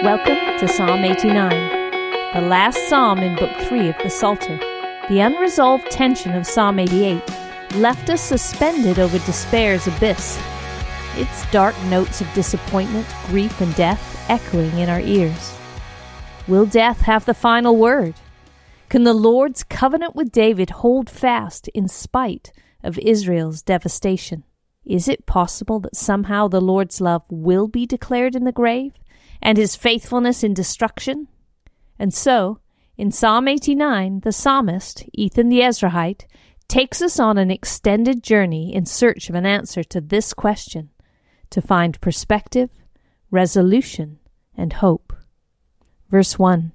Welcome to Psalm 89, the last psalm in Book 3 of the Psalter. The unresolved tension of Psalm 88 left us suspended over despair's abyss, its dark notes of disappointment, grief, and death echoing in our ears. Will death have the final word? Can the Lord's covenant with David hold fast in spite of Israel's devastation? Is it possible that somehow the Lord's love will be declared in the grave, and his faithfulness in destruction? And so, in Psalm 89, the psalmist, Ethan the Ezrahite, takes us on an extended journey in search of an answer to this question, to find perspective, resolution, and hope. Verse 1,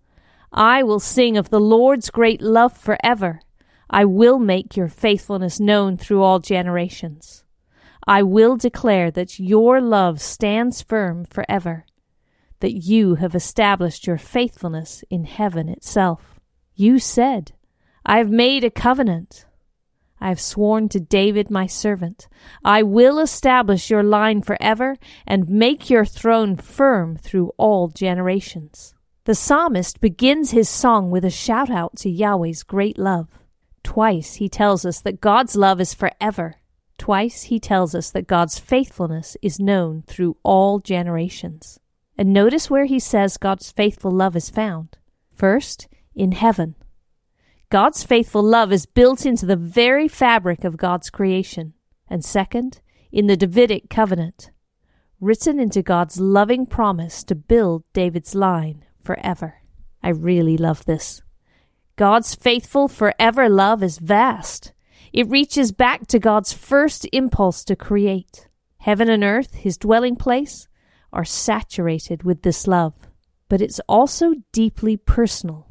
I will sing of the Lord's great love forever. I will make your faithfulness known through all generations. I will declare that your love stands firm forever, that you have established your faithfulness in heaven itself. You said, I have made a covenant. I have sworn to David my servant. I will establish your line forever and make your throne firm through all generations. The psalmist begins his song with a shout-out to Yahweh's great love. Twice he tells us that God's love is forever. Twice he tells us that God's faithfulness is known through all generations. And notice where he says God's faithful love is found. First, in heaven. God's faithful love is built into the very fabric of God's creation. And second, in the Davidic covenant, written into God's loving promise to build David's line forever. I really love this. God's faithful forever love is vast. It reaches back to God's first impulse to create. Heaven and earth, his dwelling place, are saturated with this love. But it's also deeply personal.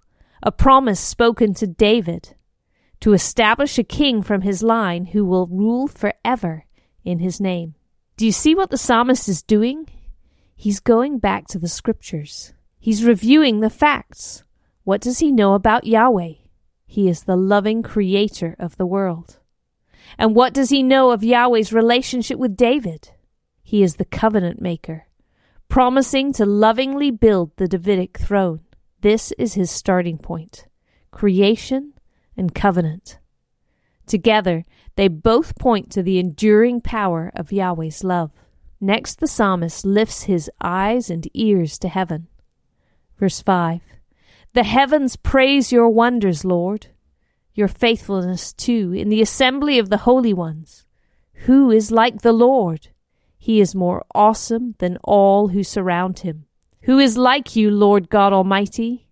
A promise spoken to David to establish a king from his line who will rule forever in his name. Do you see what the psalmist is doing? He's going back to the scriptures. He's reviewing the facts. What does he know about Yahweh? He is the loving creator of the world. And what does he know of Yahweh's relationship with David? He is the covenant maker, promising to lovingly build the Davidic throne. This is his starting point, creation and covenant. Together, they both point to the enduring power of Yahweh's love. Next, the psalmist lifts his eyes and ears to heaven. Verse 5, the heavens praise your wonders, Lord, your faithfulness too, in the assembly of the holy ones. Who is like the Lord? He is more awesome than all who surround him. Who is like you, Lord God Almighty?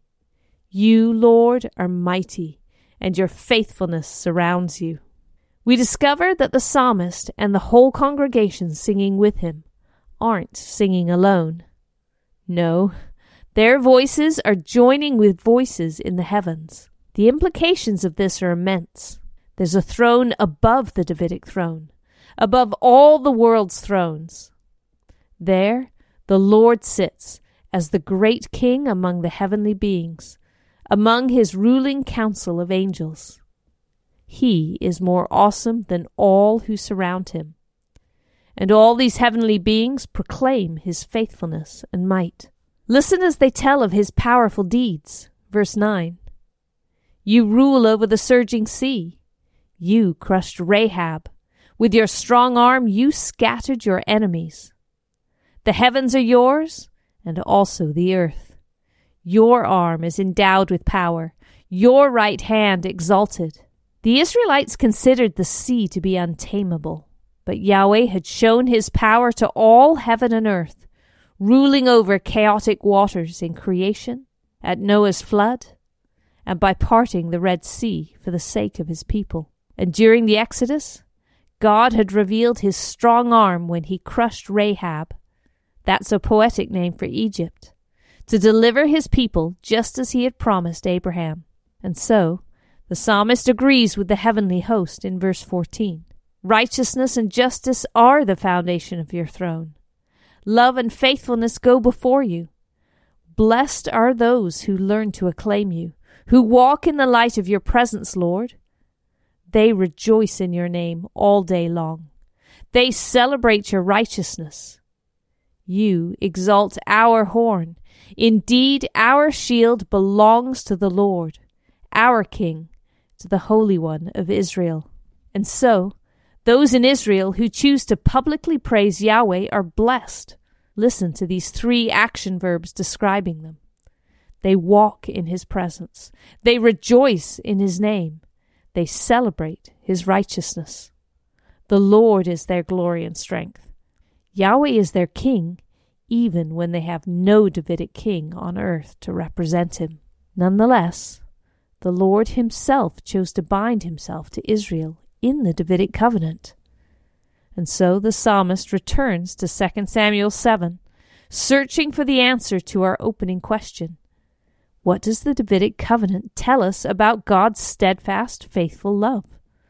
You, Lord, are mighty, and your faithfulness surrounds you. We discover that the psalmist and the whole congregation singing with him aren't singing alone. No, their voices are joining with voices in the heavens. The implications of this are immense. There's a throne above the Davidic throne, above all the world's thrones. There, the Lord sits as the great king among the heavenly beings, among his ruling council of angels. He is more awesome than all who surround him. And all these heavenly beings proclaim his faithfulness and might. Listen as they tell of his powerful deeds. Verse 9. You rule over the surging sea. You crushed Rahab. With your strong arm you scattered your enemies. The heavens are yours, and also the earth. Your arm is endowed with power, your right hand exalted. The Israelites considered the sea to be untamable, but Yahweh had shown his power to all heaven and earth, ruling over chaotic waters in creation, at Noah's flood, and by parting the Red Sea for the sake of his people. And during the Exodus, God had revealed his strong arm when he crushed Rahab, that's a poetic name for Egypt, to deliver his people just as he had promised Abraham. And so, the psalmist agrees with the heavenly host in verse 14. Righteousness and justice are the foundation of your throne. Love and faithfulness go before you. Blessed are those who learn to acclaim you, who walk in the light of your presence, Lord. They rejoice in your name all day long. They celebrate your righteousness. You exalt our horn. Indeed, our shield belongs to the Lord, our King, to the Holy One of Israel. And so, those in Israel who choose to publicly praise Yahweh are blessed. Listen to these 3 action verbs describing them. They walk in his presence. They rejoice in his name. They celebrate his righteousness. The Lord is their glory and strength. Yahweh is their king, even when they have no Davidic king on earth to represent him. Nonetheless, the Lord himself chose to bind himself to Israel in the Davidic covenant. And so the psalmist returns to 2 Samuel 7, searching for the answer to our opening question. What does the Davidic covenant tell us about God's steadfast, faithful love?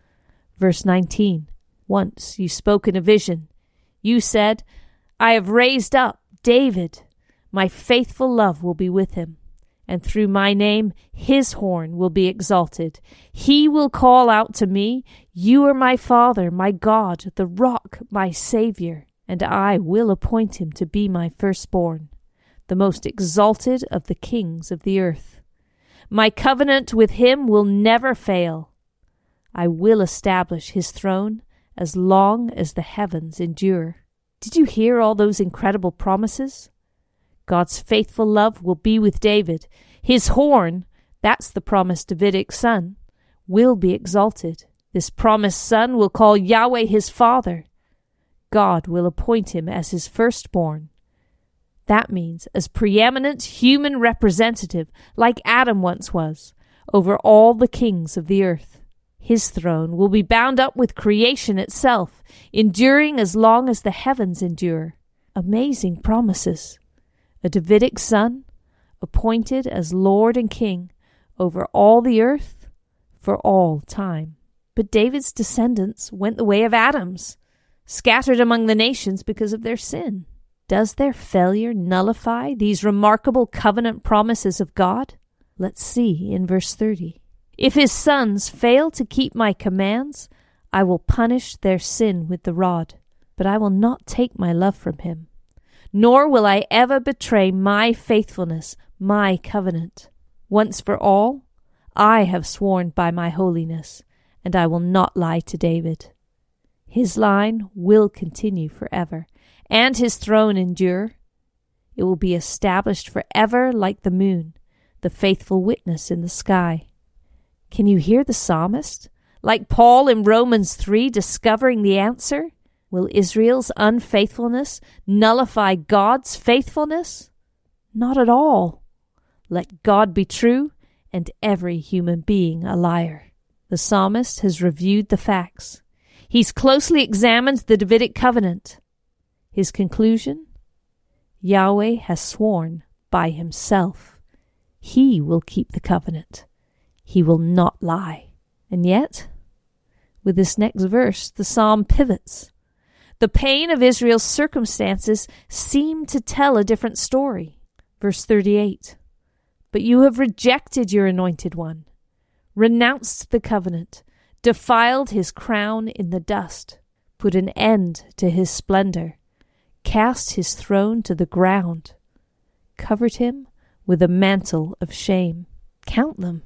Verse 19, once you spoke in a vision. You said, I have raised up David. My faithful love will be with him, and through my name his horn will be exalted. He will call out to me, You are my Father, my God, the rock, my Savior, and I will appoint him to be my firstborn, the most exalted of the kings of the earth. My covenant with him will never fail. I will establish his throne as long as the heavens endure. Did you hear all those incredible promises? God's faithful love will be with David. His horn, that's the promised Davidic son, will be exalted. This promised son will call Yahweh his father. God will appoint him as his firstborn. That means as preeminent human representative, like Adam once was, over all the kings of the earth. His throne will be bound up with creation itself, enduring as long as the heavens endure. Amazing promises. A Davidic son, appointed as Lord and King over all the earth for all time. But David's descendants went the way of Adam's, scattered among the nations because of their sin. Does their failure nullify these remarkable covenant promises of God? Let's see in verse 30. If his sons fail to keep my commands, I will punish their sin with the rod, but I will not take my love from him, nor will I ever betray my faithfulness, my covenant. Once for all, I have sworn by my holiness, and I will not lie to David. His line will continue forever, and his throne endure. It will be established forever like the moon, the faithful witness in the sky. Can you hear the psalmist, like Paul in Romans 3, discovering the answer? Will Israel's unfaithfulness nullify God's faithfulness? Not at all. Let God be true and every human being a liar. The psalmist has reviewed the facts. He's closely examined the Davidic covenant. His conclusion? Yahweh has sworn by himself. He will keep the covenant. He will not lie. And yet, with this next verse, the psalm pivots. The pain of Israel's circumstances seem to tell a different story. Verse 38, But you have rejected your anointed one, renounced the covenant, defiled his crown in the dust, put an end to his splendor, cast his throne to the ground, covered him with a mantle of shame. Count them.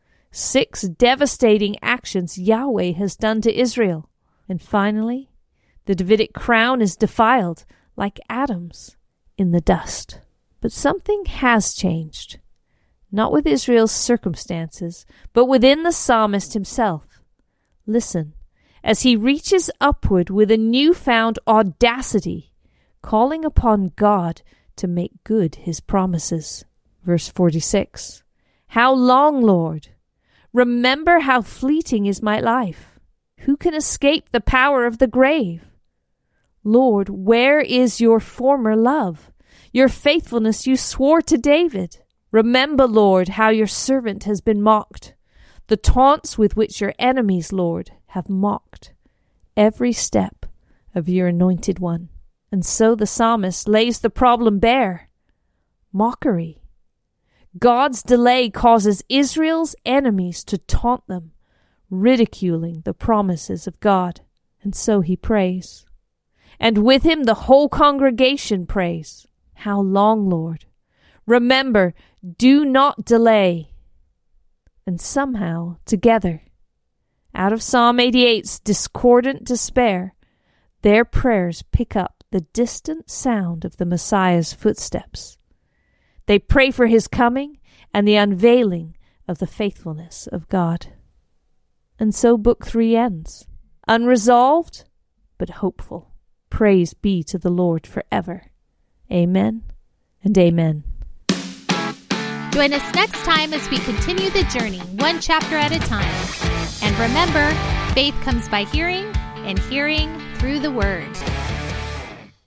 6 devastating actions Yahweh has done to Israel. And finally, the Davidic crown is defiled, like Adam's, in the dust. But something has changed. Not with Israel's circumstances, but within the psalmist himself. Listen, as he reaches upward with a newfound audacity, calling upon God to make good his promises. Verse 46, How long, Lord? Remember how fleeting is my life. Who can escape the power of the grave? Lord, where is your former love? Your faithfulness you swore to David. Remember, Lord, how your servant has been mocked. The taunts with which your enemies, Lord, have mocked every step of your anointed one. And so the psalmist lays the problem bare. Mockery. God's delay causes Israel's enemies to taunt them, ridiculing the promises of God. And so he prays. And with him the whole congregation prays, "How long, Lord? Remember, do not delay." And somehow, together, out of Psalm 88's discordant despair, their prayers pick up the distant sound of the Messiah's footsteps. They pray for his coming and the unveiling of the faithfulness of God. And so Book 3 ends, unresolved but hopeful. Praise be to the Lord forever. Amen and amen. Join us next time as we continue the journey, one chapter at a time. And remember, faith comes by hearing, and hearing through the Word.